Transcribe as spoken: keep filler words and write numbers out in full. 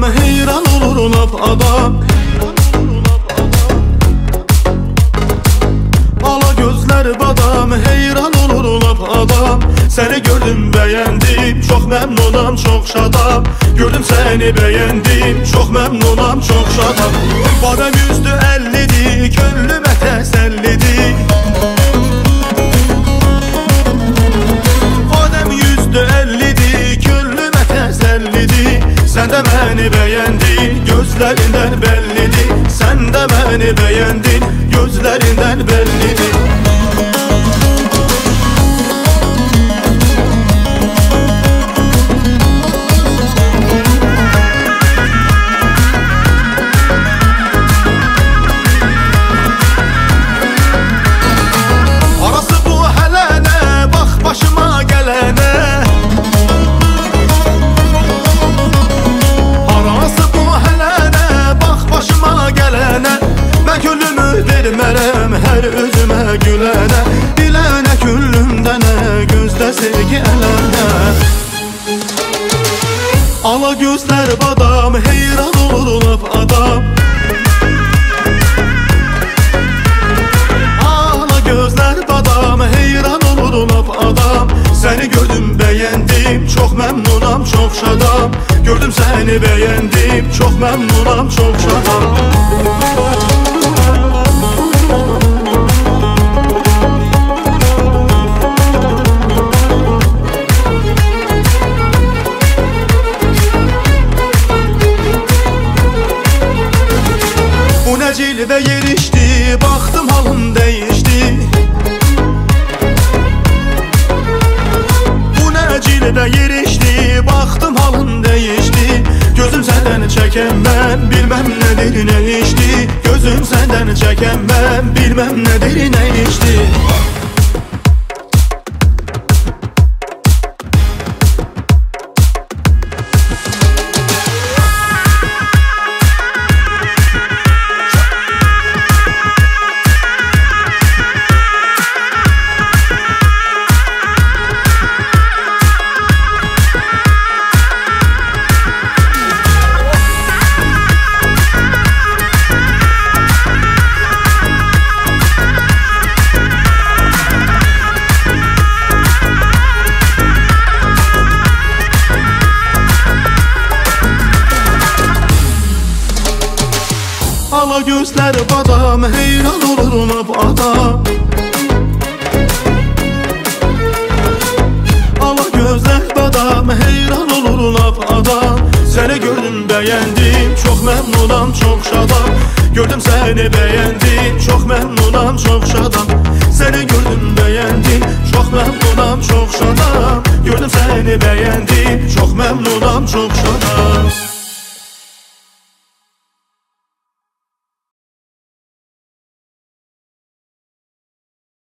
heyran olur lap adam. Ala gözler badam, heyran olur lap adam. Seni gördüm beğendim, çok memnunam, çok şadam. Gördüm seni beğendim, çok memnunam, çok şadam. Badem yüzlü ellidir, könlüme tesellidir. Badem yüzlü ellidir, könlüme tesellidir. Sen de beni beğendin, gözlerinden bellidir. Sen de beni beğendin, gözlerinden bellidir. Her özüme gülene, dilene küllümdene, gözde sevgi elene. Ala gözler badam, heyran olur lap adam. Ala gözler badam, heyran olur lap adam. Seni gördüm beğendim, çok memnunam, çok şadam. Gördüm seni beğendim, çok memnunam, çok şadam. Cilve yerişti, baktım halım değişti. Bu ne cilve yerişti, baktım halım değişti. Gözüm senden çeken ben, bilmem nedir ne içti. Gözüm senden çeken ben, bilmem nedir ne içti. Ala gözler badam, heyran olur lap adam. Ala gözler badam, heyran olur lap adam. Seni gördüm beğendim, çok memnunam, çok şadam. Gördüm seni beğendim, çok memnunam, çok şadam. Seni gördüm beğendim, çok memnunam, çok şadam. Gördüm seni beğendim, çok memnunam, çok şadam.